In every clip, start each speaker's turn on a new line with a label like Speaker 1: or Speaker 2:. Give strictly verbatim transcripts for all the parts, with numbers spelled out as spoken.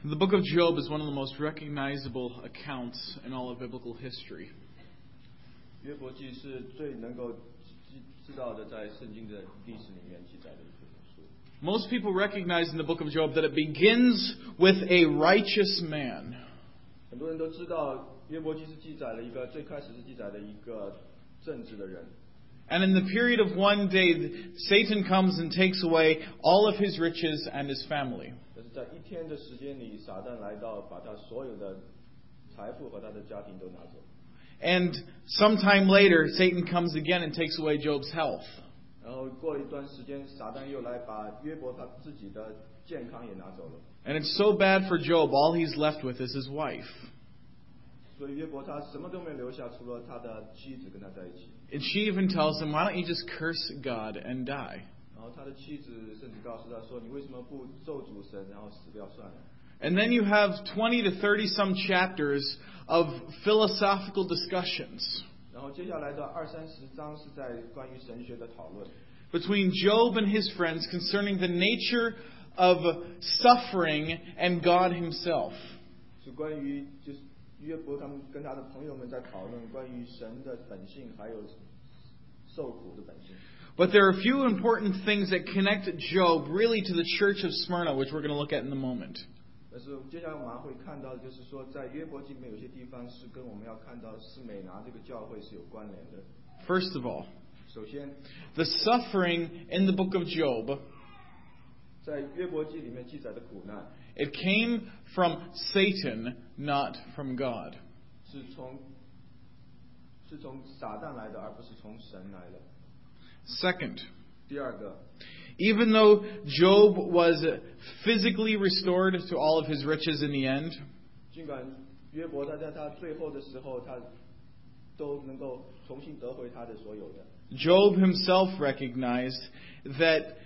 Speaker 1: The book of Job is one of the most recognizable accounts in all of biblical history.
Speaker 2: 约伯记是最能够知道的，在圣经的历史里面记载的一本书。
Speaker 1: Most people recognize in the book of Job that it begins with a righteous man.
Speaker 2: 很多人都知道约伯记是记载了一个最开始是记载了一个正直的人。
Speaker 1: And in the period of one day, Satan comes and takes away all of his riches and his family.
Speaker 2: 但是在一天的时间里，撒旦来到，把他所有的财富和他的家庭都拿走。
Speaker 1: And sometime later, Satan comes again and takes away Job's health.
Speaker 2: 然后过了一段时间，撒旦又来把约伯他自己的健康也拿走了。
Speaker 1: And it's so bad for Job, all he's left with is his wife.
Speaker 2: 所以约伯他什么都没有留下，除了他的妻子跟他在一起。
Speaker 1: And she even tells him, why don't you just curse God and die?
Speaker 2: 然后他的妻子甚至告诉他说：“你为什么不咒诅神，然后死掉算了？”
Speaker 1: And then you have twenty to thirty some chapters of philosophical discussions
Speaker 2: 然后接下来的二三十章是在关于神学的讨论。
Speaker 1: between Job and his friends concerning the nature of suffering and God himself.
Speaker 2: 是关于就是约伯他们跟他的朋友们在讨论关于神的本性，还有受苦的本性。
Speaker 1: But there are a few important things that connect Job really to the church of Smyrna, which we're going to look at in a moment.
Speaker 2: 但是接下来我们还会看到，就是说在约伯记里面有些地方是跟我们要看到士美拿这个教会是有关联的。
Speaker 1: First of all,
Speaker 2: 首先，
Speaker 1: the suffering in the book of Job,
Speaker 2: 在约伯记里面记载的苦难，
Speaker 1: it came from Satan, not from God.
Speaker 2: 是从是从撒旦来的，而不是从神来的。
Speaker 1: Second,
Speaker 2: 第二个，
Speaker 1: even though Job was physically restored to all of his riches in the end,
Speaker 2: 尽管约伯他在他最后的时候，他都能够重新得回他的所有的。
Speaker 1: Job himself recognized that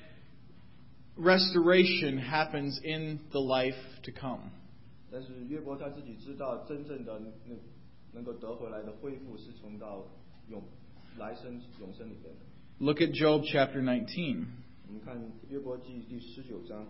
Speaker 1: restoration happens in the life to come.
Speaker 2: 但是约伯他自己知道，真正的能能够得回来的恢复，是从到永来生永生里边的。
Speaker 1: Look at Job chapter nineteen,
Speaker 2: 我们看约伯记第十九章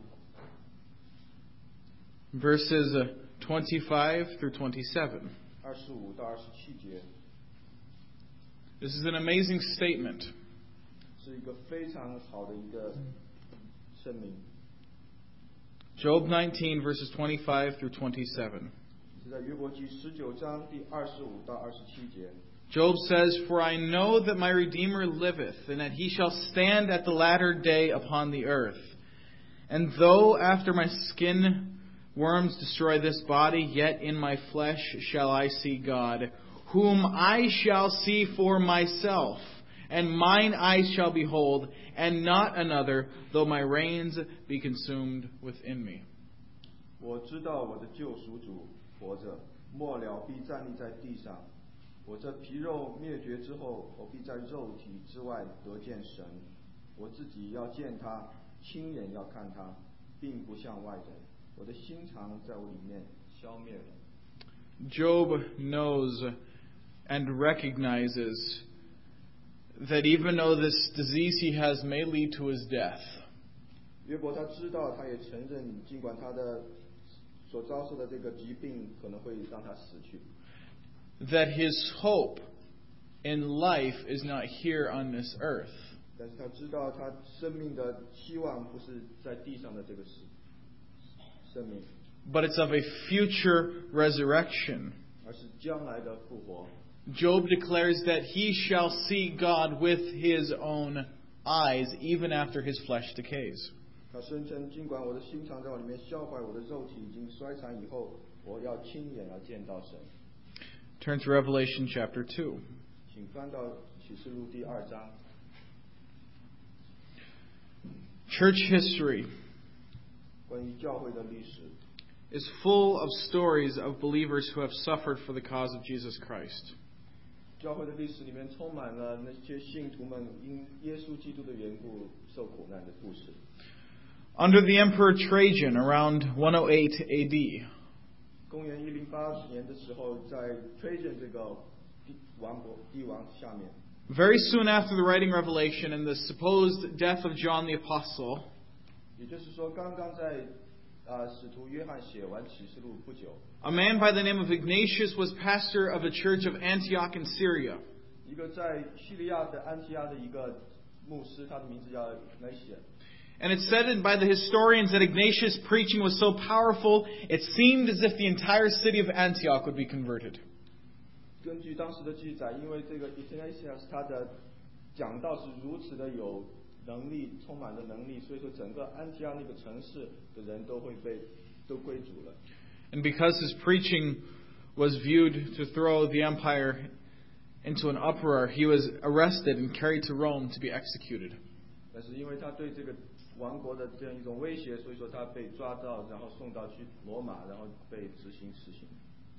Speaker 1: verses twenty-five through twenty-seven.
Speaker 2: 二十五到二十七节，
Speaker 1: This is an amazing statement.
Speaker 2: 是一个非常好的一个声明。
Speaker 1: Job nineteen, verses twenty-five through twenty-seven.
Speaker 2: 是在约伯记十九章第二十五到二十七节。
Speaker 1: Job says, For I know that my Redeemer liveth, and that he shall stand at the latter day upon the earth. And though after my skin worms destroy this body, yet in my flesh shall I see God, whom I shall see for myself, and mine eyes shall behold, and not another, though my reins be consumed within me.
Speaker 2: 我知道我的救赎主活着，末了必站立在地上。我这皮肉灭绝之后，我必在肉体之外得见神。我自己要见他，亲眼要看他，并不像外人。我的心肠在我里面消灭了。
Speaker 1: Job knows and recognizes that even though this disease he has may lead to his death,
Speaker 2: 约伯他知道，他也承认，尽管他的所遭受的这个疾病可能会让他死去。
Speaker 1: that his hope in life is not here on this earth.
Speaker 2: 但是他知道，他生命的希望不是在地上的这个生生命，
Speaker 1: But it's of a future resurrection.
Speaker 2: 而是将来的复活。
Speaker 1: Job declares that he shall see God with his own eyes even after his flesh decays.
Speaker 2: 他声称，尽管我的心肠在我里面消坏，我的肉体已经衰残以后，我要亲眼要见到神。
Speaker 1: Turn to Revelation chapter two.
Speaker 2: 请翻到启示录第二章。
Speaker 1: Church history
Speaker 2: 关于教会的历史
Speaker 1: is full of stories of believers who have suffered for the cause of Jesus Christ.
Speaker 2: 教会的历史里面充满了那些信徒们因耶稣基督的缘故受苦难的故事。
Speaker 1: Under the Emperor Trajan around one oh eight A D,
Speaker 2: 公元一零八年的时候，在 Trajan 这个王国帝王下面，
Speaker 1: very soon after the writing Revelation and the supposed death of John the Apostle,
Speaker 2: 也就是说，刚刚在呃，使徒约翰写完启示录不久，
Speaker 1: a man by the name of Ignatius was pastor of a church of Antioch in Syria.
Speaker 2: 一个在叙利亚的安提阿的一个牧师，他的名字叫 Ignatius。
Speaker 1: And it's said by the historians that Ignatius' preaching was so powerful, it seemed as if the entire city of Antioch would be converted.
Speaker 2: 根据当时的记载，因为这个 Ignatius 他的讲道是如此的有能力，充满了能力，所以说整个安提阿那个城市的人都会被都归主了。
Speaker 1: And because his preaching was viewed to throw the empire into an uproar, he was arrested and carried to Rome to be executed.
Speaker 2: 但是因为他对这个王国的这样一种威胁，所以说他被抓到，然后送到去罗马，然后被执行死刑。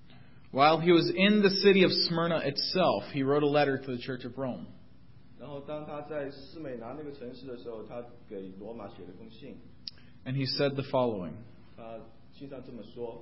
Speaker 1: While he was in the city of Smyrna itself, he wrote a letter to the Church of Rome.
Speaker 2: 然后当他在斯美拿那个城市的时候，他给罗马写了封信。
Speaker 1: And he said the following:
Speaker 2: 他信上这么说：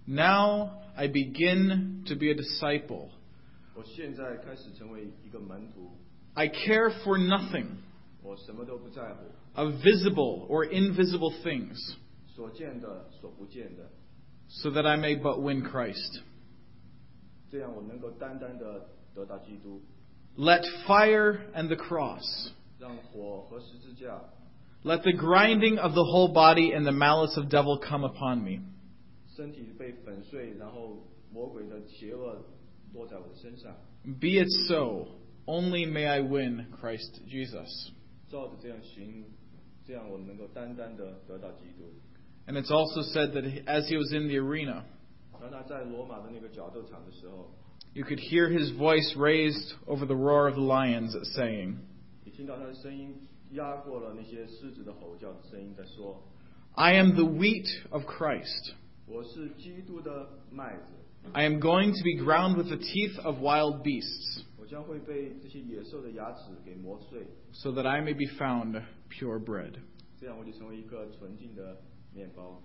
Speaker 1: Now I begin to be a disciple.
Speaker 2: 我现在开始成为一个门徒，
Speaker 1: I care for nothing
Speaker 2: 我什么都不在乎，
Speaker 1: of visible or invisible things,
Speaker 2: 所见的、所不见的，
Speaker 1: so that I may but win Christ.
Speaker 2: 这样我能够单单的得到基督。
Speaker 1: Let fire and the cross,
Speaker 2: 让火和十字架，
Speaker 1: let the grinding of the whole body and the malice of devil come upon me.
Speaker 2: 身体被粉碎，然后魔鬼的邪恶落在我的身上。
Speaker 1: Be it so, only may I win Christ Jesus.
Speaker 2: 照着这样行，这样我能够单单的得到基督。
Speaker 1: And it's also said that as he was in the arena,
Speaker 2: 当他在罗马的那个角斗场的时候，
Speaker 1: you could hear his voice raised over the roar of the lions, saying,
Speaker 2: 你听到他的声音压过了那些狮子的吼叫的声音，在说：
Speaker 1: I am the wheat of Christ.
Speaker 2: 我是基督的麦子，
Speaker 1: I am going to be ground with the teeth of wild beasts,
Speaker 2: 我将会被这些野兽的牙齿给磨碎，
Speaker 1: so that I may be found pure bread.
Speaker 2: 这样我就成为一个纯净的面包。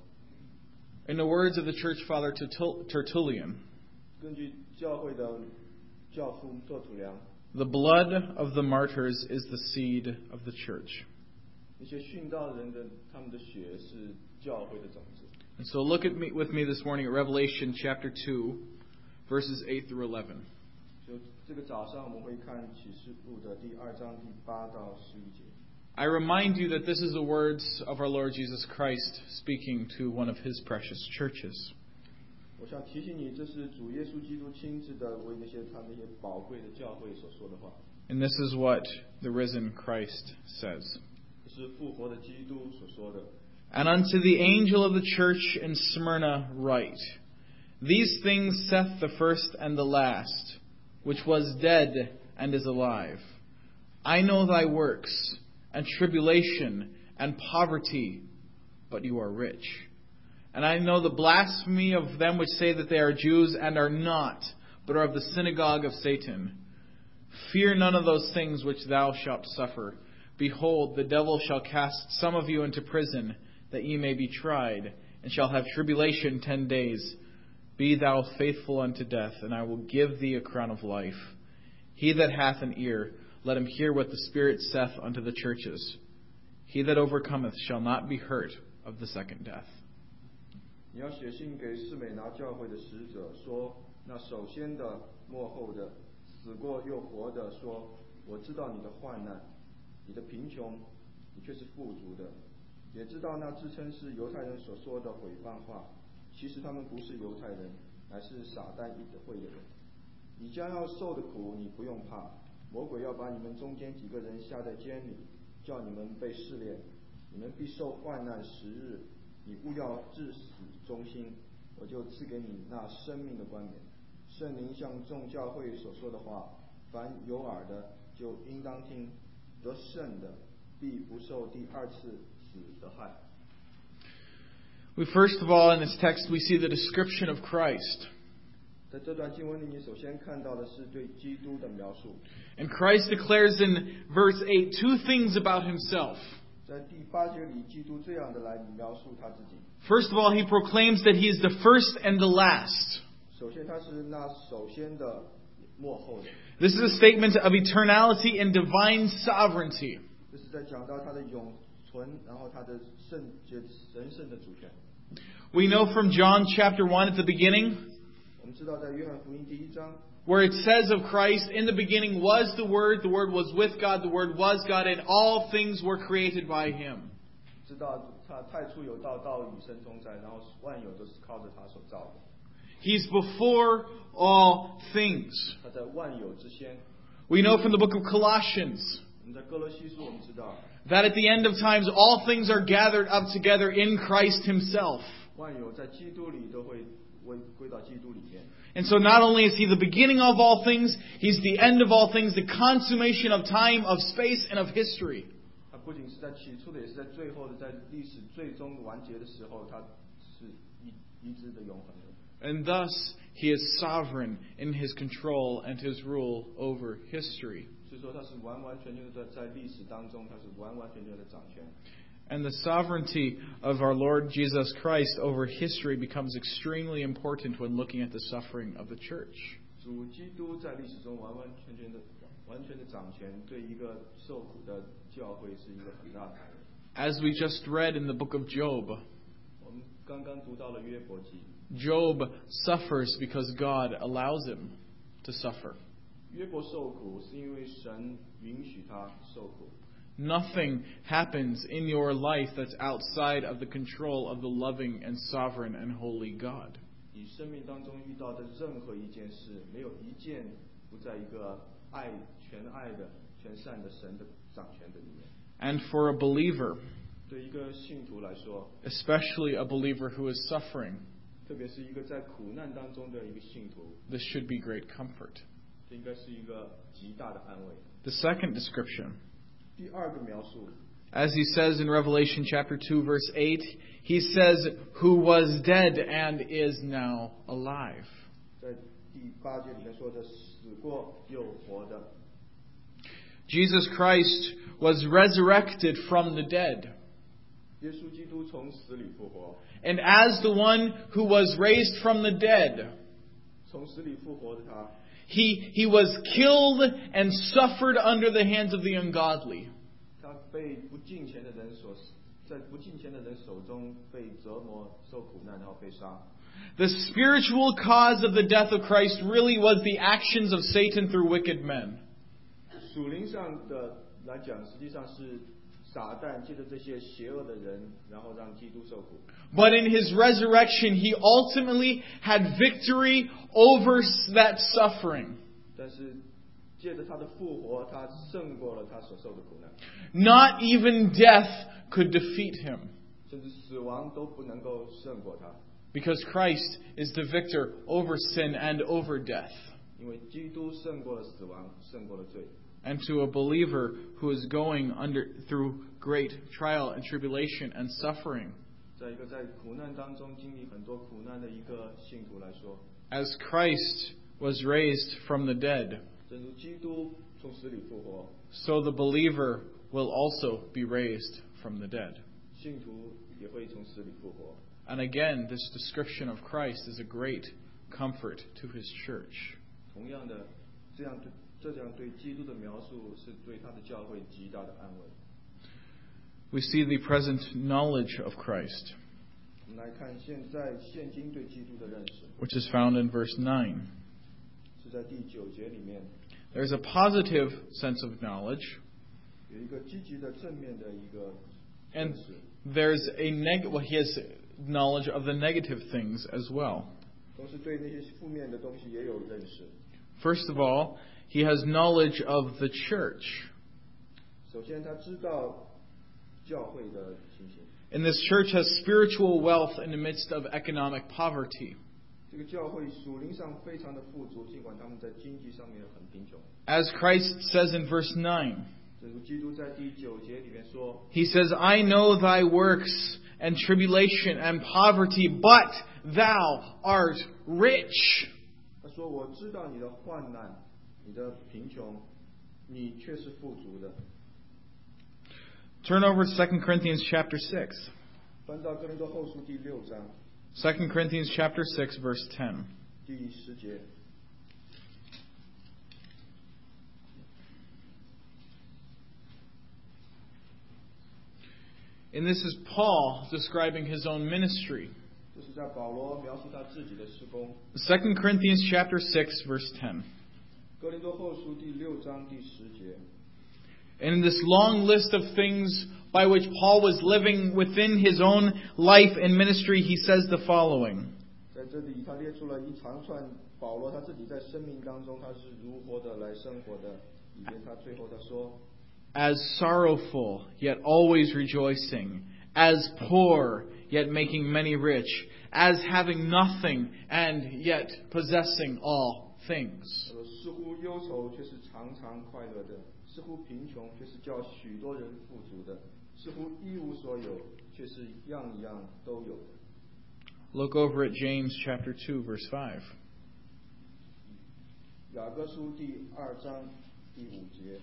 Speaker 1: In the words of the church father Tertul- Tertullian,
Speaker 2: 根据教会的教父作土良，
Speaker 1: the blood of the martyrs is the seed of the church.
Speaker 2: 那些殉道人的他们的血是教会的种子。
Speaker 1: And so look at me with me this morning at Revelation chapter two, verses eight through eleven.
Speaker 2: 就这个早上我们会看启示录的第二章第八到十一节。
Speaker 1: I remind you that this is the words of our Lord Jesus Christ speaking to one of his precious churches.
Speaker 2: 我想提醒你，这是主耶稣基督亲自的为那些他那些宝贵的教会所说的话。
Speaker 1: And this is what the risen Christ says.
Speaker 2: 这是复活的基督所说的。
Speaker 1: And unto the angel of the church in Smyrna write, These things saith the first and the last, which was dead and is alive. I know thy works, and tribulation, and poverty, but you are rich. And I know the blasphemy of them which say that they are Jews, and are not, but are of the synagogue of Satan. Fear none of those things which thou shalt suffer. Behold, the devil shall cast some of you into prison, that ye may be tried, and shall have tribulation ten days. Be thou faithful unto death, and I will give thee a crown of life. He that hath an ear, let him hear what the Spirit saith unto the churches. He that overcometh shall not be hurt of the second death.
Speaker 2: 你要写信给士美拿教会的使者说，那首先的、末后的、死过又活的说，我知道你的患难，你的贫穷，你却是富足的，也知道那自称是犹太人所说的毁谤话，其实他们不是犹太人，乃是撒旦议会的人。你将要受的苦，你不用怕，魔鬼要把你们中间几个人下在监里，叫你们被试炼，你们必受患难十日，你勿要至死忠心，我就赐给你那生命的冠冕。圣灵向众教会所说的话，凡有耳的就应当听，得胜的必不受第二次死的害。
Speaker 1: We first of all, in this text, we see the description of Christ.
Speaker 2: 在这段经文里，你首先看到的是对基督的描述。
Speaker 1: And Christ declares in verse eight two things about himself.
Speaker 2: 在第八节里，基督这样的来描述他自己。
Speaker 1: First of all, he proclaims that he is the first and the last.
Speaker 2: 首先，他是那首先的、末后的。
Speaker 1: This is a statement of eternality and divine sovereignty.
Speaker 2: 这是在讲到他的永存，然后他的圣洁、神圣的主权。
Speaker 1: We know from John chapter one at the beginning,
Speaker 2: 我们知道在约翰福音第一章，
Speaker 1: where it says of Christ, in the beginning was the Word, the Word was with God, the Word was God, and all things were created by Him.
Speaker 2: 知道他太初有道，道与神同在，然后万有都是靠着他所造的。
Speaker 1: He's before all things.
Speaker 2: 他在万有之先。
Speaker 1: We know from the book of Colossians
Speaker 2: 我们在哥罗西书我们知道，
Speaker 1: that at the end of times all things are gathered up together in Christ Himself.
Speaker 2: 万有在基督里都会归归到基督里面。
Speaker 1: And so not only is He the beginning of all things, He's the end of all things, the consummation of time, of space, and of history.
Speaker 2: 他不仅是在起初的，也是在最后的，在历史最终完结的时候，他是一一直的永恒的。
Speaker 1: And thus, He is sovereign in His control and His rule over history.
Speaker 2: 所以说他是完完全全的在历史当中，他是完完全全的掌权。
Speaker 1: And the sovereignty of our Lord Jesus Christ over history becomes extremely important when looking at the suffering of the church.
Speaker 2: 主基督在历史中完完全全的、完全的掌权，对一个受苦的教会是一个很大的爱。
Speaker 1: As we just read in the book of Job,
Speaker 2: 我们刚刚读到了约伯记，
Speaker 1: Job suffers because God allows him to suffer.
Speaker 2: 约伯受苦是因为神允许他受苦。
Speaker 1: Nothing happens in your life that's outside of the control of the loving and sovereign and holy God.
Speaker 2: 你生命当中遇到的任何一件事，没有一件不在一个爱、全爱的、全善的神的掌权的里面。
Speaker 1: And for a believer,
Speaker 2: 对一个信徒来说，
Speaker 1: especially a believer who is suffering,
Speaker 2: 特别是一个在苦难当中的一个信徒，
Speaker 1: this should be great comfort.
Speaker 2: 这应该是一个极大的安慰。
Speaker 1: The second description,
Speaker 2: 第二个描述，
Speaker 1: as he says in Revelation chapter two, verse eight, he says, who was dead and is now alive.
Speaker 2: 在第八节里面说的死过又活的，
Speaker 1: Jesus Christ was resurrected from the dead.
Speaker 2: 耶稣基督从死里复活，
Speaker 1: And as the one who was raised from the dead,
Speaker 2: 从死里复活的他，
Speaker 1: he, he was killed and suffered under the hands of the ungodly.
Speaker 2: 他被不敬虔的人所，在不敬虔的人手中被折磨、受苦难，然后被杀。
Speaker 1: The spiritual cause of the death of Christ really was the actions of Satan through wicked men.
Speaker 2: 属灵上的来讲，实际上是撒旦借着这些邪恶的人，然后让基督受苦。
Speaker 1: But in his resurrection, he ultimately had victory over that suffering.
Speaker 2: 但是借着他的复活，他胜过了他所受的苦难，
Speaker 1: Not even death could defeat him,
Speaker 2: 甚至死亡都不能够胜过他，
Speaker 1: because Christ is the victor over sin and over death.
Speaker 2: 因为基督胜过了死亡，胜过了罪。
Speaker 1: And to a believer who is going under through great trial and tribulation and suffering,
Speaker 2: 在一个在苦难当中经历很多苦难的一个信徒来说，
Speaker 1: as Christ was raised from the dead,
Speaker 2: 正如基督从死里复活，
Speaker 1: so the believer will also be raised from the dead.
Speaker 2: 信徒也会从死里复活。
Speaker 1: And again, this description of Christ is a great comfort to his church.
Speaker 2: 同样的，这样对这样对基督的描述是对他的教会极大的安慰。
Speaker 1: We see the present knowledge of Christ,
Speaker 2: 我们来看现在现今对基督的认识，
Speaker 1: which is found in verse nine.
Speaker 2: 是在第九节里面
Speaker 1: There's a positive sense of knowledge,
Speaker 2: 有一个积极的正面的一个
Speaker 1: and
Speaker 2: 认识，
Speaker 1: there's a neg- well, he has knowledge of the negative things as well.
Speaker 2: 同时对那些负面的东西也有认识。
Speaker 1: First of all, he has knowledge of the church.
Speaker 2: 首先，他知道教会的情形。
Speaker 1: And this church has spiritual wealth in the midst of economic poverty.
Speaker 2: 这个教会属灵上非常的富足，尽管他们在经济上面很贫穷。
Speaker 1: As Christ says in verse nine,
Speaker 2: 正如基督在第九节里面说
Speaker 1: he says, I know thy works and tribulation and poverty, but thou art rich.
Speaker 2: 他说：“我知道你的患难，你的贫穷，你却是富足的。”
Speaker 1: Turn over to Second Corinthians chapter six.
Speaker 2: 翻到哥林多后书第六章
Speaker 1: Second Corinthians chapter six, verse ten.
Speaker 2: 第十节。
Speaker 1: And this is Paul describing his own ministry.
Speaker 2: 这是在保罗描述他自己的事工。
Speaker 1: Second Corinthians chapter six, verse ten.
Speaker 2: 哥林多后书第六章第十节。
Speaker 1: And in this long list of things by which Paul was living within his own life and ministry, he says the following.
Speaker 2: 在这里，他列出了一长串保罗他自己在生命当中他是如何的来生活的。里面他最后他说
Speaker 1: As sorrowful, yet always rejoicing. As poor, yet making many rich. As having nothing, and yet possessing all things.
Speaker 2: 似乎忧愁却是常常快乐的，似乎贫穷却是叫许多人富足的，似乎一无所有却是样样都有的。
Speaker 1: Look over at James chapter two, verse five.
Speaker 2: 雅各书第二章第五节。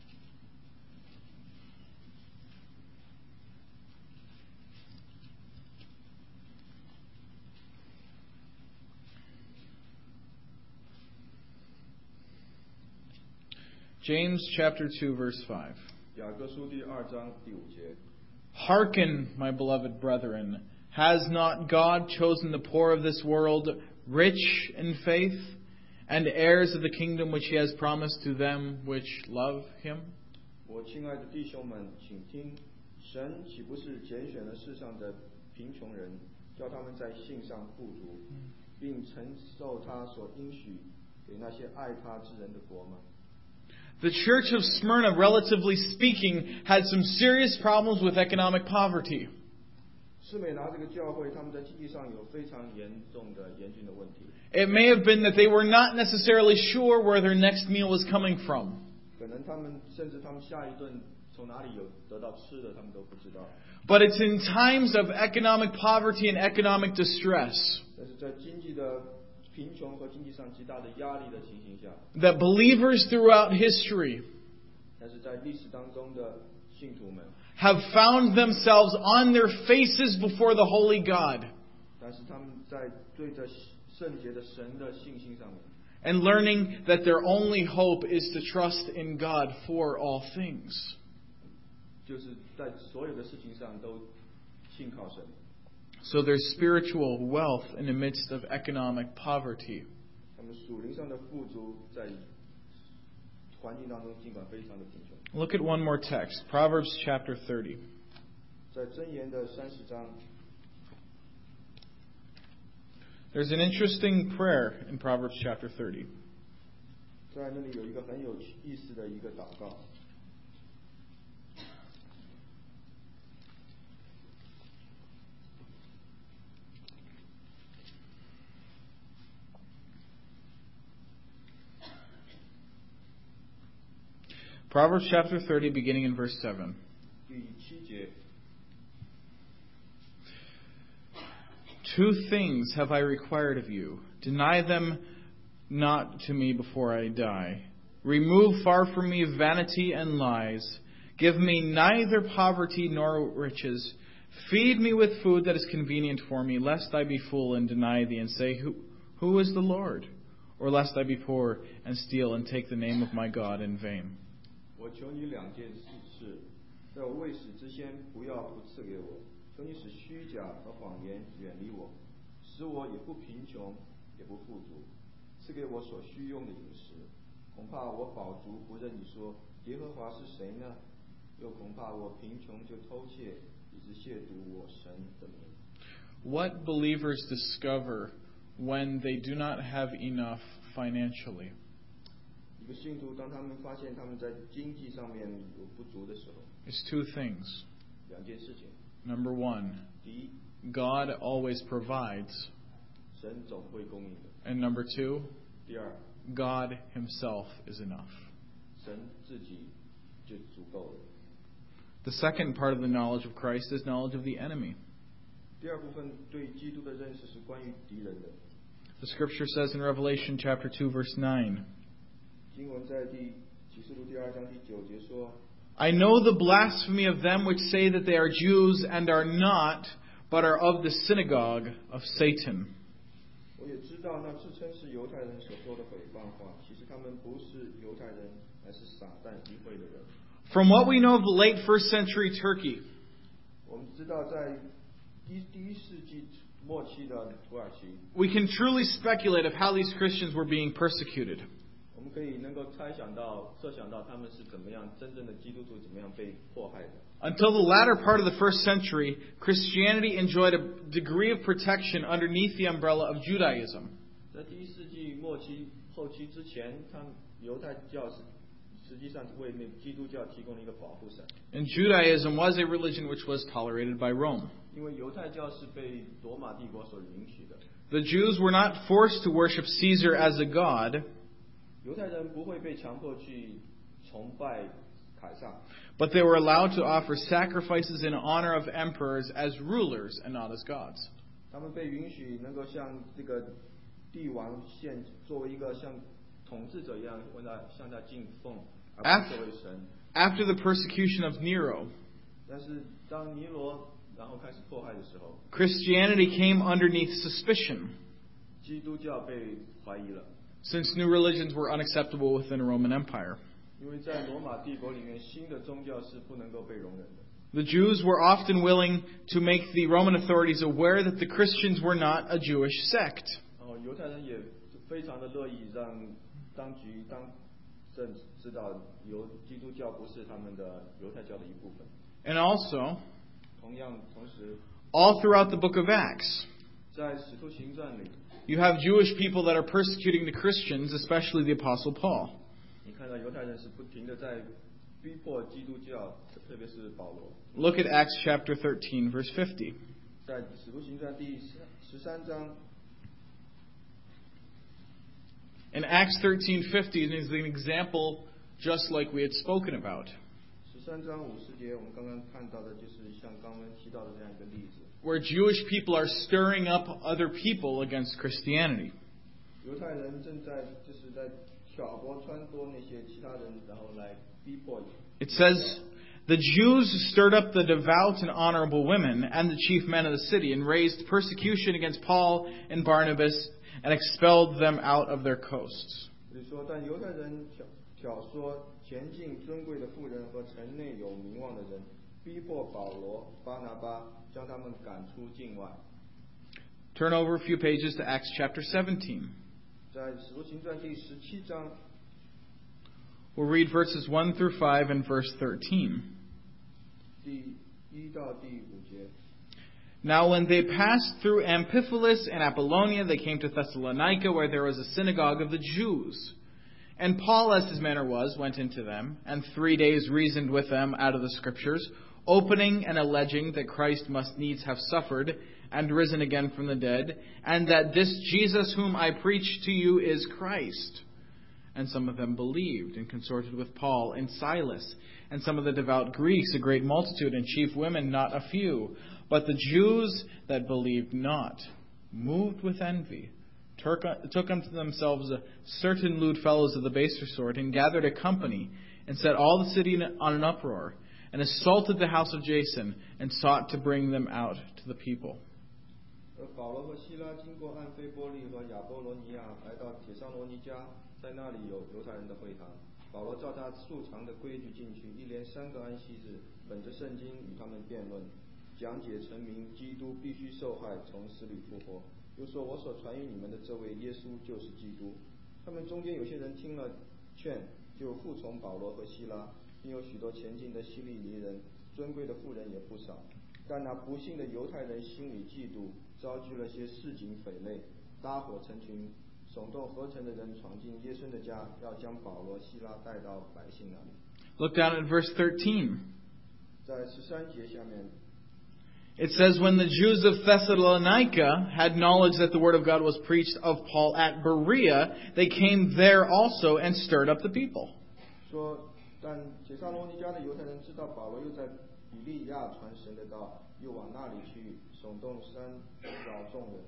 Speaker 1: James chapter two, verse five.
Speaker 2: 雅各书第二章第五节。
Speaker 1: Hearken, my beloved brethren, has not God chosen the poor of this world rich in faith, and heirs of the kingdom which he has promised to them which love him?
Speaker 2: 我亲爱的弟兄们，请听，神岂不是拣选了世上的贫穷人，叫他们在信上富足，并承受他所应许给那些爱他之人的国吗？
Speaker 1: The church of Smyrna, relatively speaking, had some serious problems with economic poverty.
Speaker 2: 士美拿这个教会，他们在经济上有非常严重的、严峻的问题。
Speaker 1: It may have been that they were not necessarily sure where their next meal was coming from.
Speaker 2: 可能他们甚至他们下一顿从哪里有得到吃的，他们都不知道。
Speaker 1: But it's in times of economic poverty and economic distress
Speaker 2: 但是在经济的贫穷和经济上极大的压力的情形下，
Speaker 1: that believers throughout history
Speaker 2: 但是在历史当中的信徒们，
Speaker 1: have found themselves on their faces before the holy God
Speaker 2: 但是他们在对着圣洁的神的信心上面，
Speaker 1: and learning that their only hope is to trust in God for all things.
Speaker 2: 就是在所有的事情上都信靠神。
Speaker 1: So there's spiritual wealth in the midst of economic poverty.
Speaker 2: 他们属灵上的富足在环境当中尽管非常的贫穷。
Speaker 1: Look at one more text, Proverbs chapter thirty.
Speaker 2: 在箴言的三十章，
Speaker 1: There's an interesting prayer in Proverbs chapter thirty.
Speaker 2: 在那里有一个很有意思的一个祷告。
Speaker 1: Proverbs chapter thirty, beginning in verse seven.
Speaker 2: 第七节，
Speaker 1: Two things have I required of you. Deny them not to me before I die. Remove far from me vanity and lies. Give me neither poverty nor riches. Feed me with food that is convenient for me, lest I be full and deny thee and say, Who, who is the Lord? Or lest I be poor and steal and take the name of my God in vain.
Speaker 2: 我求你两件事，在我未死之前，不要不赐给我。求你使虚假和谎言远离我，使我也不贫穷，也不富足，赐给我所需用的饮食。恐怕我饱足不认你说耶和华是谁呢？又恐怕我贫穷就偷窃，以致亵渎我神的名。
Speaker 1: What believers discover when they do not have enough financially?
Speaker 2: 一个信徒，当他们发现他们在经济上面有不足的时候，
Speaker 1: It's two things.
Speaker 2: 两件事情。
Speaker 1: Number one,
Speaker 2: 第一，
Speaker 1: God always provides.
Speaker 2: 神总会供应的。
Speaker 1: And number two,
Speaker 2: 第二，
Speaker 1: God Himself is enough.
Speaker 2: 神自己就足够了。
Speaker 1: The second part of the knowledge of Christ is knowledge of the enemy.
Speaker 2: 第二部分对基督的认识是关于敌人的。
Speaker 1: The scripture says in Revelation chapter two, verse nine,
Speaker 2: 经文在第启示录第二章第九节说
Speaker 1: I know the blasphemy of them which say that they are Jews and are not, but are of the synagogue of Satan.
Speaker 2: 我也知道那自称是犹太人所说的毁谤话，其实他们不是犹太人，乃是撒旦议会的人。
Speaker 1: From what we know of the late first century Turkey,
Speaker 2: 我们知道在第第一世纪末期的土耳其，
Speaker 1: we can truly speculate of how these Christians were being persecuted.
Speaker 2: 我们可以能够猜想到、设想到他们是怎么样真正的基督徒怎么样被迫害的。
Speaker 1: Until the latter part of the first century, Christianity enjoyed a degree of protection underneath the umbrella of Judaism.
Speaker 2: 在第一世纪末期、后期之前，他们犹太教是实际上为那基督教提供了一个保护伞。
Speaker 1: And Judaism was a religion which was tolerated by Rome.
Speaker 2: 因为犹太教是被罗马帝国所允许的。
Speaker 1: The Jews were not forced to worship Caesar as a god,
Speaker 2: 犹太人不会被强迫去崇拜凯撒，
Speaker 1: but they were allowed to offer sacrifices in honor of emperors as rulers and not as gods.
Speaker 2: 他们被允许能够像这个帝王献作为一个像统治者一样，为他向他敬奉，而不是作为神。
Speaker 1: After the persecution of Nero,
Speaker 2: 但是当尼罗然后开始迫害的时候，
Speaker 1: Christianity came underneath suspicion,
Speaker 2: 基督教被怀疑了，
Speaker 1: since new religions were unacceptable within the Roman Empire.
Speaker 2: 因为在罗马帝国里面，新的宗教是不能够被容忍的。
Speaker 1: The Jews were often willing to make the Roman authorities aware that the Christians were not a Jewish sect.
Speaker 2: 然后犹太人也非常的乐意让当局、当政知道，犹基督教不是他们的犹太教的一部分。
Speaker 1: And also,
Speaker 2: 同样，同时
Speaker 1: all throughout the book of Acts,
Speaker 2: 在使徒行传里，
Speaker 1: you have Jewish people that are persecuting the Christians, especially the Apostle Paul.
Speaker 2: 你看到犹太人是不停的在逼迫基督教，特别是保罗。
Speaker 1: Look at Acts chapter thirteen, verse fifty.
Speaker 2: 在使徒行传第十三章，
Speaker 1: In Acts thirteen fifty is an example just like we had spoken about,
Speaker 2: 十三章五十节，我们刚刚看到的就是像刚刚提到的这样一个例子。
Speaker 1: where Jewish people are stirring up other people against Christianity.
Speaker 2: 犹太人正在就是在挑拨撺掇那些其他人，然后来逼迫。
Speaker 1: It says, the Jews stirred up the devout and honorable women and the chief men of the city and raised persecution against Paul and Barnabas and expelled them out of their coasts.
Speaker 2: 所以说，但犹太人挑挑唆前进尊贵的妇人和城内有名望的人，逼迫保罗、巴拿巴，将他们赶出境外。
Speaker 1: Turn over a few pages to Acts chapter seventeen.
Speaker 2: 在使徒行传第十七章，
Speaker 1: We'll read verses one through five and verse thirteen.
Speaker 2: 第一到第五节。
Speaker 1: Now when they passed through Amphipolis and Apollonia, they came to Thessalonica, where there was a synagogue of the Jews. And Paul, as his manner was, went into them, and three days reasoned with them out of the Scriptures, opening and alleging that Christ must needs have suffered and risen again from the dead, and that this Jesus whom I preach to you is Christ. And some of them believed and consorted with Paul and Silas, and some of the devout Greeks, a great multitude, and chief women, not a few. But the Jews that believed not, moved with envy, took unto themselves certain lewd fellows of the baser sort, and gathered a company, and set all the city on an uproar, and assaulted the house of Jason, and sought to bring them out to the people.
Speaker 2: 而保罗和希拉经过安菲波利和亚波罗尼亚，来到铁沙罗尼迦，在那里有犹太人的会堂。保罗照他素常的规矩进去，一连三个安息日，本着圣经与他们辩论，讲解陈明基督必须受害，从死里复活。又说我所传与你们的这位耶稣就是基督。他们中间有些人听了劝，就服从保罗和希拉，并有许多前进的希利尼人，尊贵的妇人也不少。但那不幸的犹太人心里嫉妒，招聚了些市井匪类，搭伙成群，耸动合成的人闯进耶稣的家，要将保罗、希拉带到百姓那里。
Speaker 1: Look down at verse thirteen.
Speaker 2: 在十三节下面。
Speaker 1: It says, when the Jews of Thessalonica had knowledge that the word of God was preached of Paul at Berea, they came there also and stirred up the people.
Speaker 2: 说，但铁撒罗尼迦的犹太人知道保罗又在比利亚传神的道，又往那里去，耸动三扰众人。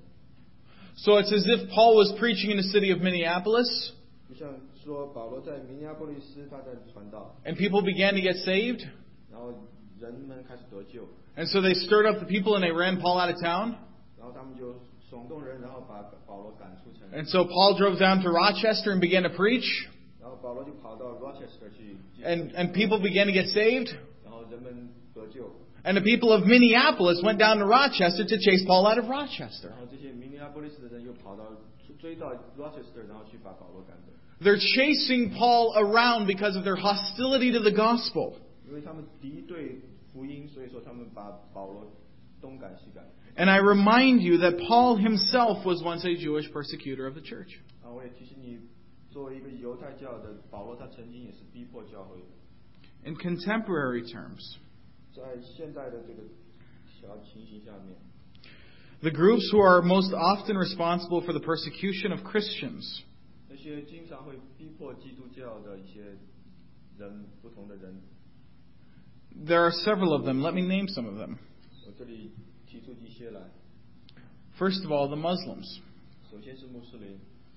Speaker 1: So it's as if Paul was preaching in the city of Minneapolis,
Speaker 2: 就像说保罗在明尼阿波利斯他在传道，
Speaker 1: and people began to get saved.
Speaker 2: 然后人们开始得救。
Speaker 1: And so they stirred up the people and they ran Paul out of town.
Speaker 2: 然后他们就耸动人，然后把保罗赶出城。
Speaker 1: And so Paul drove down to Rochester and began to preach.
Speaker 2: 然后保罗就跑到 Rochester 去。
Speaker 1: And, and people began to get saved.
Speaker 2: 然后人们得救。
Speaker 1: And the people of Minneapolis went down to Rochester to chase Paul out of Rochester.
Speaker 2: 然后这些明尼阿波利斯的人又跑到追到 Rochester， 然后去把保罗赶走。
Speaker 1: They're chasing Paul around because of their hostility to the gospel.
Speaker 2: 因为他们敌对福音，所以说他们把保罗东赶西赶。
Speaker 1: And I remind you that Paul himself was once a Jewish persecutor of the church.
Speaker 2: 啊，我也提醒你，作为一个犹太教的保罗，他曾经也是逼迫教会的。
Speaker 1: In contemporary terms,
Speaker 2: 在现代的这个小情形下面，
Speaker 1: the groups who are most often responsible for the persecution of Christians
Speaker 2: 那些经常会逼迫基督教的一些人，不同的人，
Speaker 1: there are several of them. Let me name some of them.
Speaker 2: 我这里提出一些来。
Speaker 1: First of all, the Muslims.
Speaker 2: 首先是穆斯林。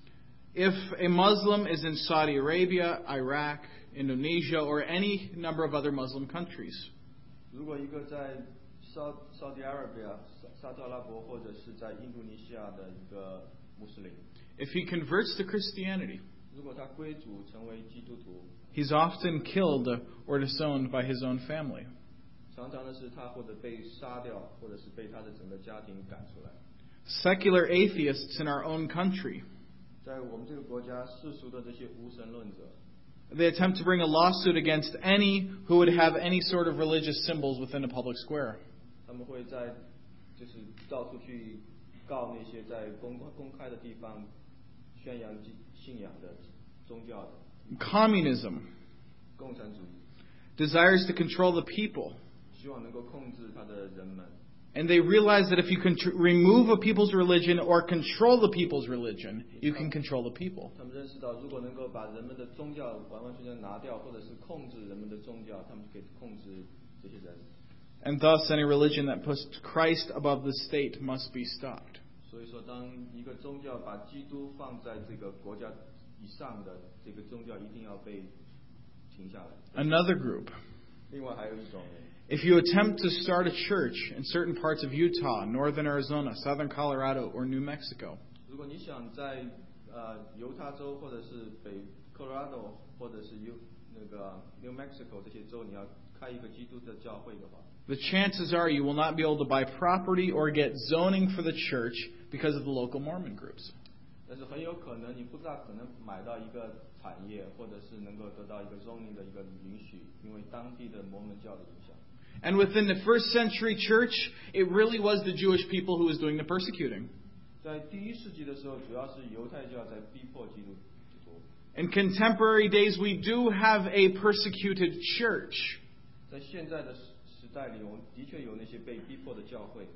Speaker 1: If a Muslim is in Saudi Arabia, Iraq, Indonesia, or any number of other Muslim countries,
Speaker 2: 如果一个在沙沙特阿拉伯、沙特阿拉伯或者是在印度尼西亚的一个穆斯林，
Speaker 1: if he converts to Christianity,
Speaker 2: 如果他归主成为基督徒，
Speaker 1: he's often killed or disowned by his own family.
Speaker 2: 常常的是他或者被杀掉，或者是被他的整个家庭赶出来。
Speaker 1: Secular atheists in our own country,
Speaker 2: 在我们这个国家，世俗的这些无神论者，
Speaker 1: they attempt to bring a lawsuit against any who would have any sort of religious symbols within a public square.
Speaker 2: 他们会在就是到处去告那些在公公开的地方宣扬信仰的宗教的。
Speaker 1: Communism
Speaker 2: 共产主义
Speaker 1: desires to control the people.
Speaker 2: 希望能够控制他的人们。
Speaker 1: And they realize that if you can tr- remove a people's religion or control the people's religion, you can control the people.
Speaker 2: 他们认识到，如果能够把人们的宗教完完全全拿掉，或者是控制人们的宗教，他们就可以控制这些人。
Speaker 1: And thus, any religion that puts Christ above the state must be stopped.
Speaker 2: 所以说，当一个宗教把基督放在这个国家以上的这个宗教，一定要被停下来。
Speaker 1: Another group.
Speaker 2: 另外还有一种人。
Speaker 1: If you attempt to start a church in certain parts of Utah, northern Arizona, southern Colorado, or New Mexico,
Speaker 2: 如果你想在呃犹他州或者是北 Colorado 或者是 U 那个 New Mexico 这些州，你要开一个基督的教会的话，
Speaker 1: the chances are you will not be able to buy property or get zoning for the church because of the local Mormon groups.
Speaker 2: 但是很有可能你不大可能买到一个产业，或者是能够得到一个 zoning 的一个允许，因为当地的摩门教的影响。
Speaker 1: And within the first century church, it really was the Jewish people who was doing the persecuting.
Speaker 2: 在第一世纪的时候，主要是犹太教在逼迫基督徒。
Speaker 1: In contemporary days, we do have a persecuted church.
Speaker 2: 在现在的时代里，我们的确有那些被逼迫的教会。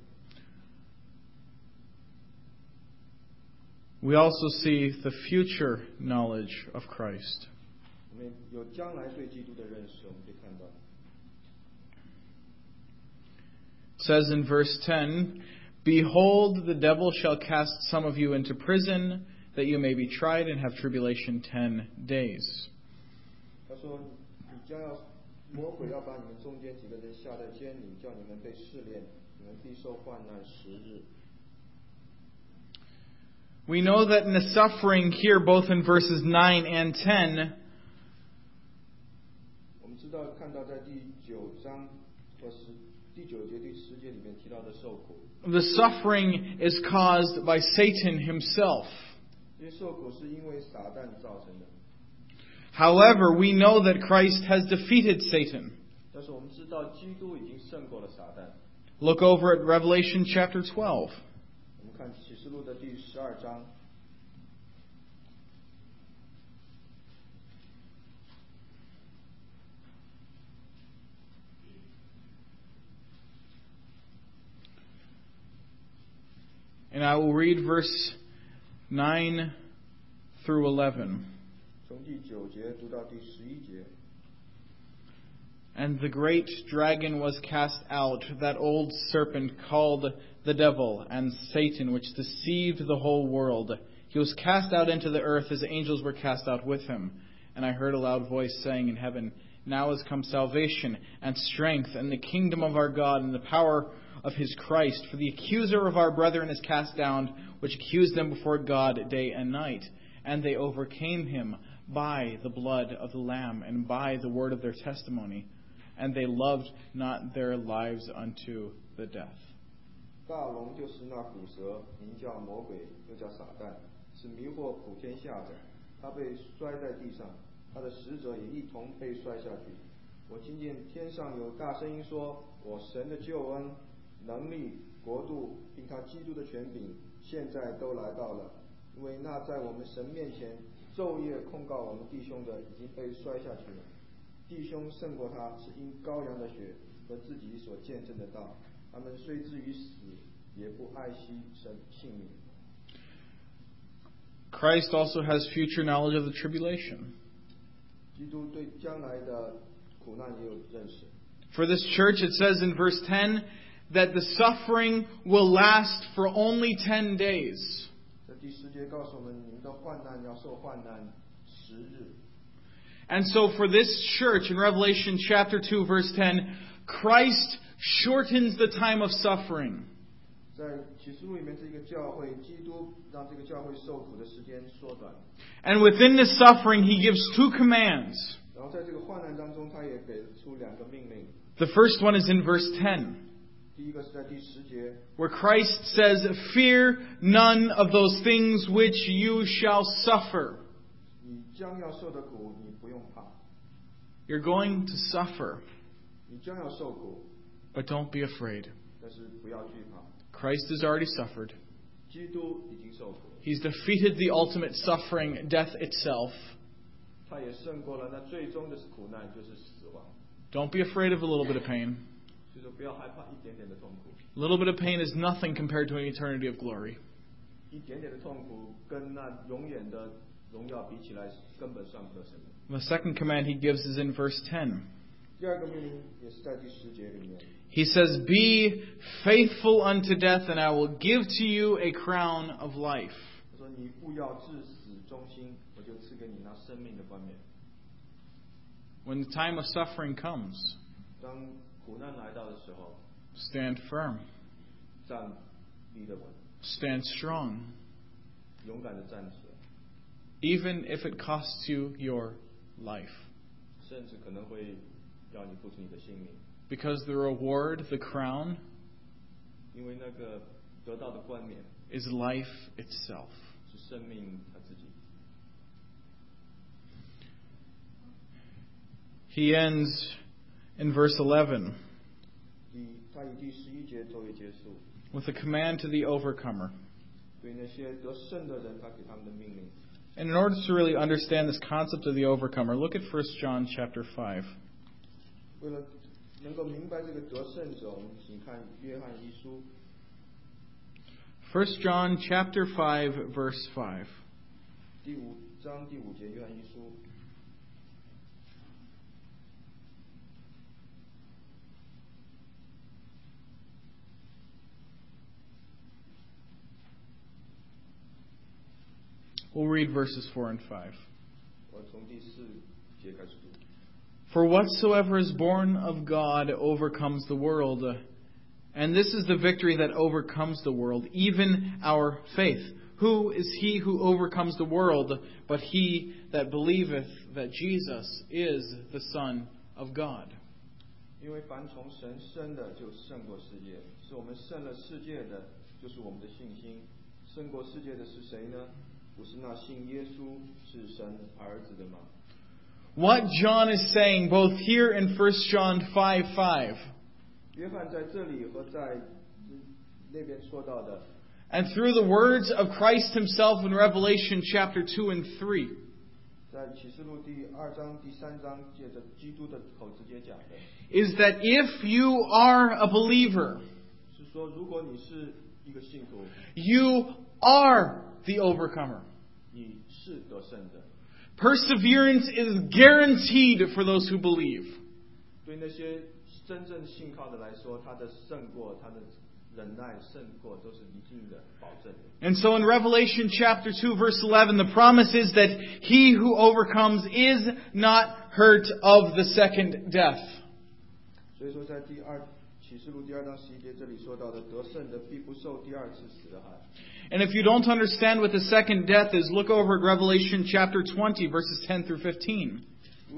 Speaker 1: We also see the future knowledge of Christ.
Speaker 2: 我们有将来对基督的认识，我们可以看到。
Speaker 1: It says in verse ten, Behold, the devil shall cast some of you into prison, that you may be tried and have tribulation ten days.
Speaker 2: 他说：“你将要魔鬼要把你们中间几个人下在监里，叫你们被试炼，你们必受患难十日。”
Speaker 1: We know that in the suffering here, both in verses nine and ten,
Speaker 2: 我们知道看到在第九章和十第九节、第十节里面提到的受苦。
Speaker 1: the suffering is caused by Satan himself.
Speaker 2: 这些受苦是因为撒旦造成的。
Speaker 1: However, we know that Christ has defeated Satan.
Speaker 2: 但是我们知道基督已经胜过了撒旦。
Speaker 1: Look over at Revelation chapter twelve.
Speaker 2: 我们看启示录的第十二章。
Speaker 1: And I will read verse nine through eleven.
Speaker 2: 从第九节读到第十一节。
Speaker 1: And the great dragon was cast out, that old serpent called the devil and Satan, which deceived the whole world. He was cast out into the earth as angels were cast out with him. And I heard a loud voice saying in heaven, Now has come salvation and strength and the kingdom of our God and the power of his Christ. For the accuser of our brethren is cast down, which accused them before God day and night. And they overcame him by the blood of the Lamb and by the word of their testimony. and they loved not their lives unto the death.
Speaker 2: 大龙就是那古蛇，名叫魔鬼，又叫撒旦，是迷惑普天下的。他被摔在地上，他的使者也一同被摔下去。我听见天上有大声音说：“我神的救恩、能力、国度，并他基督的权柄，现在都来到了。因为那在我们神面前昼夜控告我们弟兄的，已经被摔下去了。弟兄胜过他，是因羔羊的血和自己所见证的道。他们虽至于死，也不爱惜神性命。”
Speaker 1: Christ also has future knowledge of the tribulation.
Speaker 2: 基督对将来的苦难也有认识。
Speaker 1: For this church, it says in verse ten that the suffering will last for only ten days.
Speaker 2: 这第十节告诉我们，你们的患难要受患难十日。
Speaker 1: And so for this church in Revelation chapter two, verse ten, Christ shortens the time of suffering.
Speaker 2: 在启示录里面，这个教会，基督让这个教会受苦的时间缩短。
Speaker 1: And within this suffering, He gives two commands.
Speaker 2: 然后在这个患难当中，他也给出两个命令。
Speaker 1: The first one is in verse ten,
Speaker 2: 第一个是在第十节，
Speaker 1: where Christ says, "Fear none of those things which you shall suffer."
Speaker 2: 你将要受的苦，你不用怕。
Speaker 1: You're going to suffer,
Speaker 2: 你将要受苦，
Speaker 1: but don't be afraid.
Speaker 2: 但是不要惧怕。
Speaker 1: Christ has already suffered.
Speaker 2: 基督已经受苦，
Speaker 1: He's defeated the ultimate suffering, death itself.
Speaker 2: 他也胜过了那最终的苦难，就是死亡。
Speaker 1: Don't be afraid of a little bit of pain.
Speaker 2: 所以说，不要害怕一点点的痛苦。
Speaker 1: A little bit of pain is nothing compared to an eternity of glory.
Speaker 2: 一点点的痛苦跟那永远的荣耀比起来，根本算不得什么。
Speaker 1: The second command He gives is in verse ten.
Speaker 2: 第二个命令也是在第十节里面。
Speaker 1: He says, "Be faithful unto death, and I will give to you a crown of life."
Speaker 2: 他说：“你不要至死忠心，我就赐给你那生命的冠冕。”
Speaker 1: When the time of suffering comes,
Speaker 2: 当苦难来到的时候，
Speaker 1: stand firm,
Speaker 2: 站立得稳，
Speaker 1: stand strong,
Speaker 2: 勇敢的站起来，
Speaker 1: even if it costs you your life.
Speaker 2: 甚至可能会要你付出你的性命，
Speaker 1: Because the reward, the crown,
Speaker 2: 因为那个得到的冠冕
Speaker 1: is life itself.
Speaker 2: 是生命他自己。
Speaker 1: He ends in verse eleven
Speaker 2: 第他以第十一节作为结束，
Speaker 1: with a command to the overcomer.
Speaker 2: 对那些得胜的人，他给他们的命令。
Speaker 1: And in order to really understand this concept of the overcomer, look at First John chapter five.
Speaker 2: 为了能够明白这个得胜者，我们请看约翰一书
Speaker 1: First John chapter five, verse five.
Speaker 2: 第五章第五节，约翰一书。
Speaker 1: We'll read verses four and five.
Speaker 2: 我从第四节开始读。
Speaker 1: For whatsoever is born of God overcomes the world. And this is the victory that overcomes the world, even our faith. Who is he who overcomes the world but he that believeth that Jesus is the Son of God?
Speaker 2: 因为凡从神生的，就胜过世界；是我们胜了世界的，就是我们的信心。胜过世界的是谁呢？不是那信耶稣是神儿子的吗？
Speaker 1: What John is saying both here in First John five five
Speaker 2: 约翰在这里和在那边说到的，
Speaker 1: and through the words of Christ himself in Revelation chapter two and three
Speaker 2: 在启示录第二章、第三章，借着基督的口直接讲的，
Speaker 1: is that if you are a believer,
Speaker 2: 是说如果你是一个信徒，
Speaker 1: you are the overcomer.
Speaker 2: 你是得胜的。
Speaker 1: Perseverance is guaranteed for those who believe.
Speaker 2: 对那些真正信靠的来说，他的胜过、他的忍耐胜过都是一定的保证。
Speaker 1: And so in Revelation chapter two verse eleven, the promise is that he who overcomes is not hurt of the second death.
Speaker 2: 所以说，在第二启示录第二章十一节这里说到的，得胜的必不受第二次死的害。
Speaker 1: And if you don't understand what the second death is, look over at Revelation chapter twenty verses ten through fifteen.
Speaker 2: 如果你不知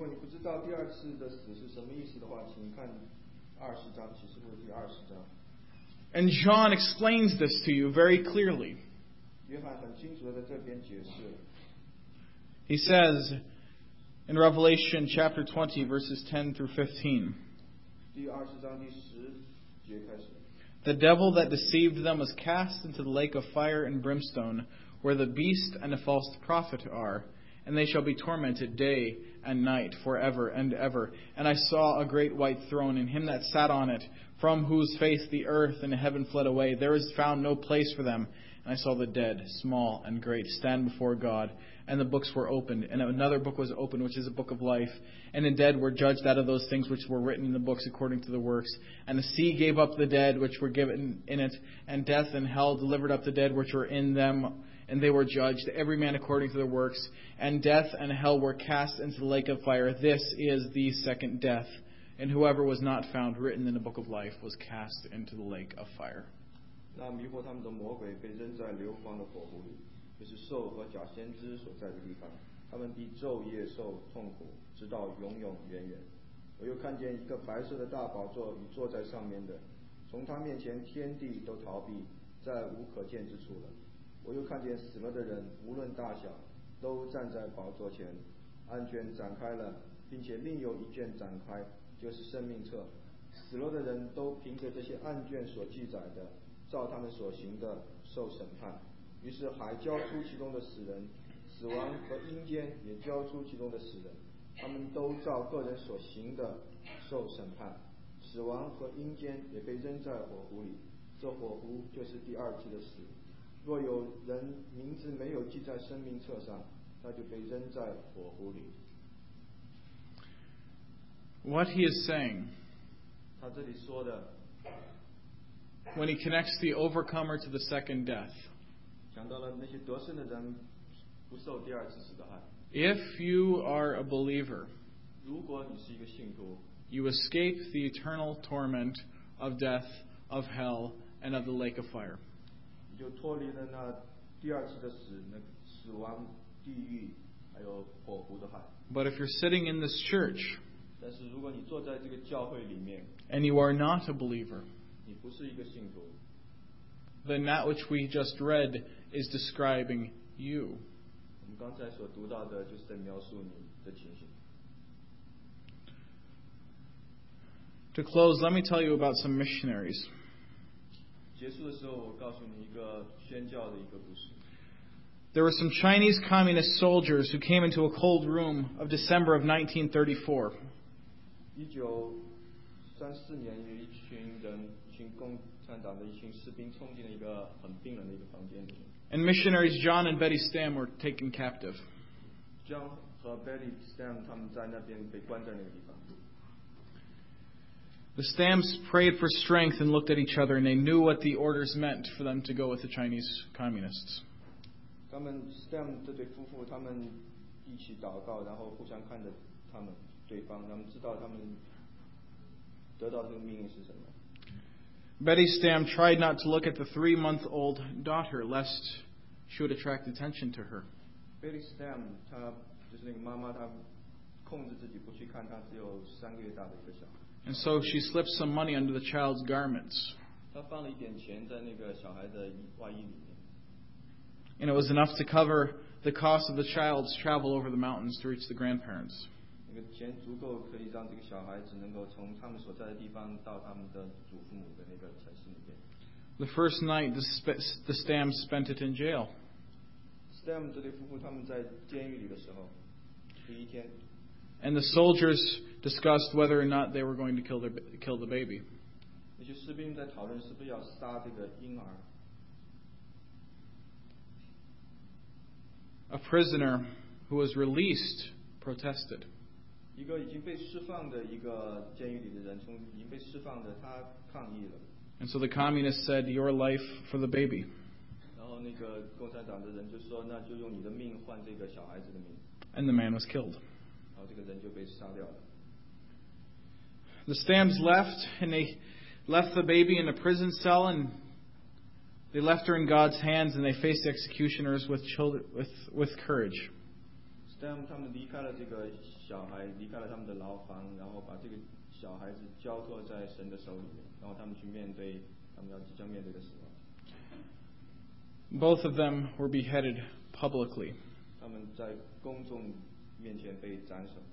Speaker 2: 知道第二次的死是什么意思的话，请看二十章启示录第二十章。
Speaker 1: And John explains this to you very clearly.
Speaker 2: 约翰很清楚的在这边解释。
Speaker 1: He says in Revelation chapter twenty, verses ten through fifteen,
Speaker 2: 第二十章第十节开始。
Speaker 1: The devil that deceived them was cast into the lake of fire and brimstone, where the beast and the false prophet are, and they shall be tormented day and night forever and ever. And I saw a great white throne, and him that sat on it, from whose face the earth and heaven fled away. There is found no place for them. And I saw the dead, small and great, stand before God. And the books were opened. And another book was opened, which is a book of life. And the dead were judged out of those things which were written in the books according to the works. And the sea gave up the dead which were given in it. And death and hell delivered up the dead which were in them. And they were judged, every man according to their works. And death and hell were cast into the lake of fire. This is the second death. And whoever was not found written in the book of life was cast into the lake of fire.
Speaker 2: 那迷惑他们的魔鬼被扔在硫磺的火湖里，就是兽和假先知所在的地方。他们必昼夜受痛苦，直到永永远远。我又看见一个白色的大宝座与坐在上面的，从他面前天地都逃避，再无可见之处了。我又看见死了的人，无论大小，都站在宝座前，案卷展开了，并且另有一卷展开，就是生命册。死了的人都凭着这些案卷所记载的，照他们所行的受审判。于是海交出其中的死人，死亡和阴间也交出其中的死人，他们都照个人所行的受审判。死亡和阴间也被扔在火湖里，这火湖就是第二次的死。若有人名字没有记在生命册上，他就被扔在火湖里。
Speaker 1: What he is saying,
Speaker 2: 他这里说的
Speaker 1: when he connects the overcomer to the second death,
Speaker 2: 讲到了那些得胜的人不受第二次死的害。
Speaker 1: if you are a believer,
Speaker 2: 如果你是一个信徒，
Speaker 1: you escape the eternal torment of death, of hell, and of the lake of fire.
Speaker 2: 你就脱离了那第二次的死，那死亡、地狱，还有火湖的害。
Speaker 1: But if you're sitting in this church
Speaker 2: 但是如果你坐在这个教会里面，
Speaker 1: and you are not a believer,
Speaker 2: 你不是一个信徒，
Speaker 1: then that which we just read is describing you.
Speaker 2: 我们刚才所读到的就是在描述你的情形。
Speaker 1: To close, let me tell you about some missionaries.
Speaker 2: 结束的时候，我告诉你一个宣教的一个故事。
Speaker 1: There were some Chinese communist soldiers who came into a cold room of December of nineteen thirty-four.
Speaker 2: 一九三四年，有一群人，一群共产党的一群士兵冲进了一个很冰冷的一个房间里。
Speaker 1: And missionaries John and Betty Stam were taken captive.
Speaker 2: John 和 Betty Stam 他们在那边被关在那个地方。
Speaker 1: The Stams prayed for strength and looked at each other, and they knew what the orders meant for them to go with the Chinese communists.
Speaker 2: 他们 Stam 这对夫妇，他们一起祷告，然后互相看着他们对方，他们知道他们得到这个命令是什么。
Speaker 1: Betty Stam tried not to look at the three-month-old daughter, lest she would attract attention to her.
Speaker 2: Betty Stam 她就是那个妈妈，她控制自己不去看她只有三个月大的一个小孩。
Speaker 1: And so she slipped some money under the child's garments.
Speaker 2: 她放了一点钱在那个小孩的外衣里面。
Speaker 1: And it was enough to cover the cost of the child's travel over the mountains to reach the grandparents.
Speaker 2: 那个钱足够可以让这个小孩子能够从他们所在的地方到他们的祖父母的那个城市里面。
Speaker 1: The first night, the, sp- the Stams spent it in jail.
Speaker 2: Stam 这对夫妇他们在监狱里的时候，第一天，
Speaker 1: And the soldiers discussed whether or not they were going to kill, their, kill the baby.
Speaker 2: 那些士兵在讨论是不是要杀这个婴儿。
Speaker 1: A prisoner who was released protested.
Speaker 2: 一个已经被释放的一个监狱里的人，从已经被释放的，他抗议了。
Speaker 1: And so the communists said, "Your life for the baby."
Speaker 2: 然后那个共产党的人就说，那就用你的命换这个小孩子的命。
Speaker 1: And the man was killed.
Speaker 2: 然后这个人就被杀掉了。
Speaker 1: The Stams left, and they left the baby in a prison cell, and they left her in God's hands, and they faced the executioners with, children, with, with courage.
Speaker 2: Stam 他们离开了这个小孩，离开了他们的牢房，然后把这个小孩子交托在神的手里面，然后他们去面对他们要即将面对的死亡。
Speaker 1: Both of them were beheaded publicly.
Speaker 2: 他们在公众面前被斩首。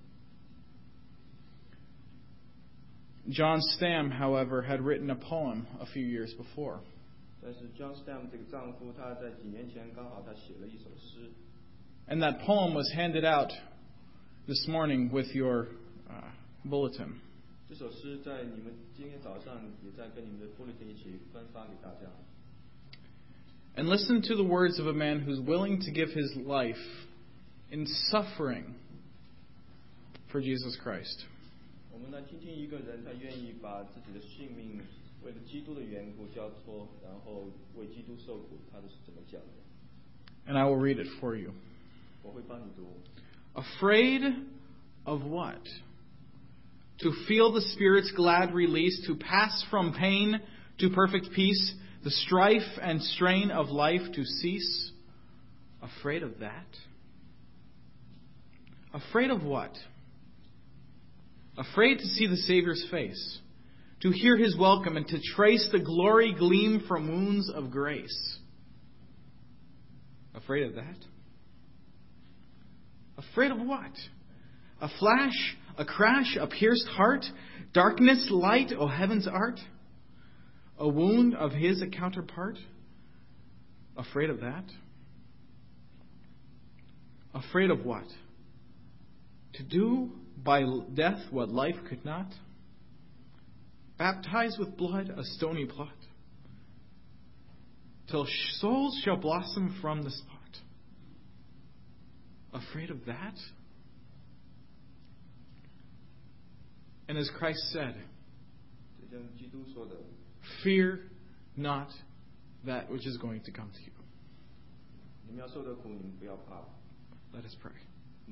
Speaker 1: John Stam, however, had written a poem a few years before.
Speaker 2: 但是 John Stam 这个丈夫，他在几年前刚好他写了一首诗。
Speaker 1: And that poem was handed out this morning with your uh, bulletin.
Speaker 2: 这首诗在你们今天早上也在跟你们的 bulletin 一起分发给大家。
Speaker 1: And listen to the words of a man who's willing to give his life in suffering for Jesus Christ.
Speaker 2: 我们来听听一个人，他愿意把自己的性命为了基督的缘故交托，然后为基督受苦，他是怎么讲的？
Speaker 1: And I will read it for you.
Speaker 2: 我会帮你读。
Speaker 1: Afraid of what? To feel the Spirit's glad release, to pass from pain to perfect peace, the strife and strain of life to cease? Afraid of that? Afraid of what? Afraid to see the Savior's face, to hear His welcome, and to trace the glory gleam from wounds of grace. Afraid of that? Afraid of what? A flash, a crash, a pierced heart, darkness, light, O heaven's art? A wound of His a counterpart? Afraid of that? Afraid of what? To do by death what life could not? Baptize with blood a stony plot, till souls shall blossom from the spot. Afraid of that? And as Christ said, fear not that which is going to come to you. Let us pray.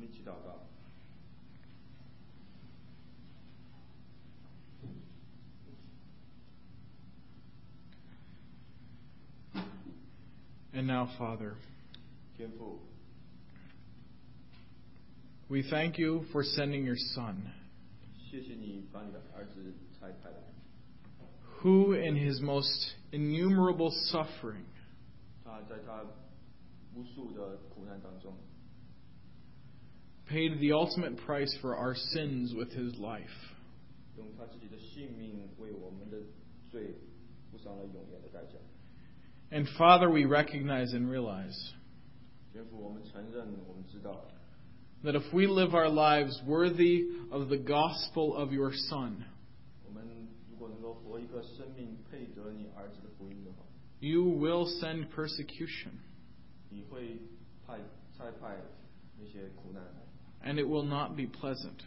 Speaker 1: And now, Father, we thank you for sending your Son, who in his most innumerable suffering paid the ultimate price for our sins with his life. And Father, we recognize and realize that if we live our lives worthy of the gospel of your Son, you will send persecution. And it will not be pleasant.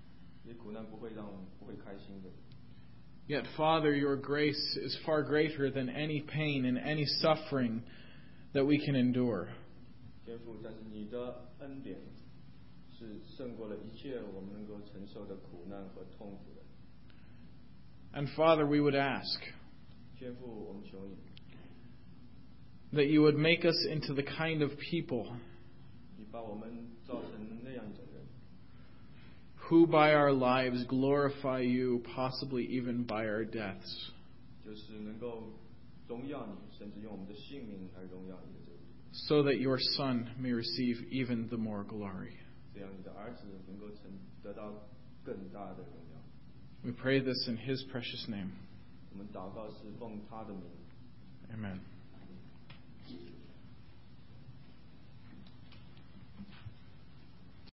Speaker 1: Yet, Father, your grace is far greater than any pain and any suffering that we can endure. And Father, we would ask that you would make us into the kind of people who by our lives glorify you, possibly even by our deaths. So that your Son may receive even the more glory. We pray this in His precious name. Amen.